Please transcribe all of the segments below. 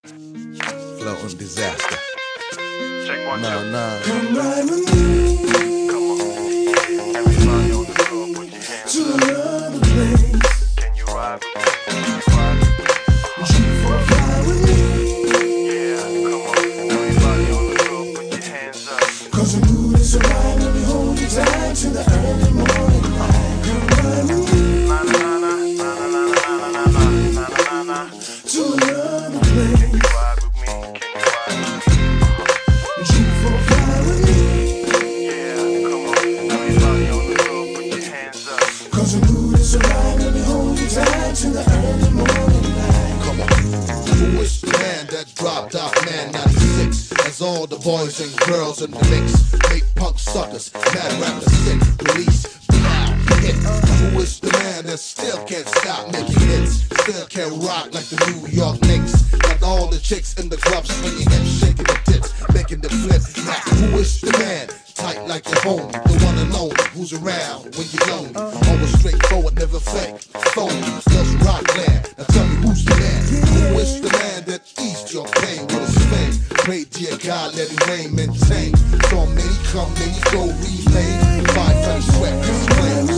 Floating disaster. Check one, Nah, two. nah. Come ride with me Come on. Everybody on the floor, put your hands to up. another place. Can you ride with me? Can you ride with me? G4 fly with me. Yeah, come on. Everybody on the floor, put your hands up. Cause the mood is so right, let me hold you tight to the early morning light. Come ride with me Na na na na na na na na na na na na na. to another Can place. you ride with me? Can you ride with me? G4 fly with me. Yeah, come on. Everybody on the floor, put your hands up. Cause the mood is so right, let me hold you tight to the early morning light. Come on. Who is the man that dropped out, man, 96? As all the boys and girls in the mix, make punk suckers, mad rappers sick, release, pow, hit. Who is the man that still can't stop making hits, still can rock like the New York Knicks? Got all the chicks in the club swinging hips, shaking the tits, making the flip. Now, who is the man? Tight like your home, the one alone who's around when you're lonely. Always straightforward, never fake, phony, loves rock land. Now tell me who's the man? Who is the man that eased your pain with his fame? Pray dear God, let it rain, maintain. So many come, many go, relay. Fight for the sweat, cause flames.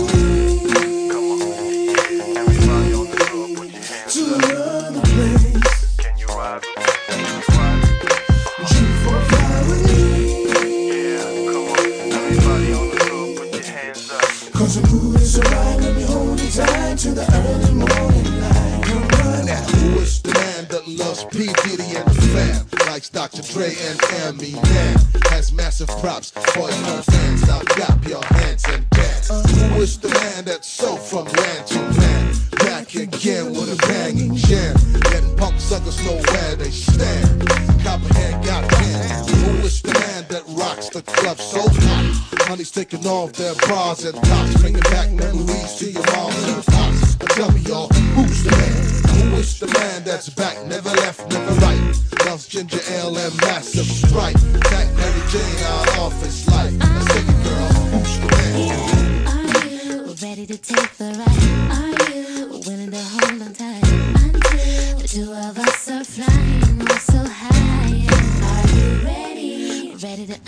Come on. Everybody on the floor, put your hands To up. another place. Can you ride with me? Can you ride with me? G4 fly with me. Yeah, come on. Everybody on the floor, put your hands up. Cause the mood is so right, let me hold you tight to the early morning light. Come ride Now, with me. who is the man that loves P. Diddy and the fam? Likes Dr. Dre and Eminem. Has massive props for his own fans. Now clap your hands and dance. Who is the man that's so from land to land? Back again with a banging jam. Letting punk suckers know where they stand. Copperhead got jam. Who is the man that rocks the club so hot? Honey's taking off their bras and tops, bringing back memories to your moms and pops. Now tell me y'all, who's the man? Who is the man that's back, never left, never right? Loves ginger ale and massive Sprite. Back Mary Jane out of his life. Now sing it, girl, who's the man? Are you ready to take the ride? Are you willing to hold on tight until the two of us are flying oh so high? Are you ready? Ready to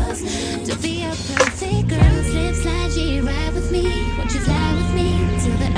understand? To be a perfect girl, slip, slide, G, ride with me. Won't you fly with me to the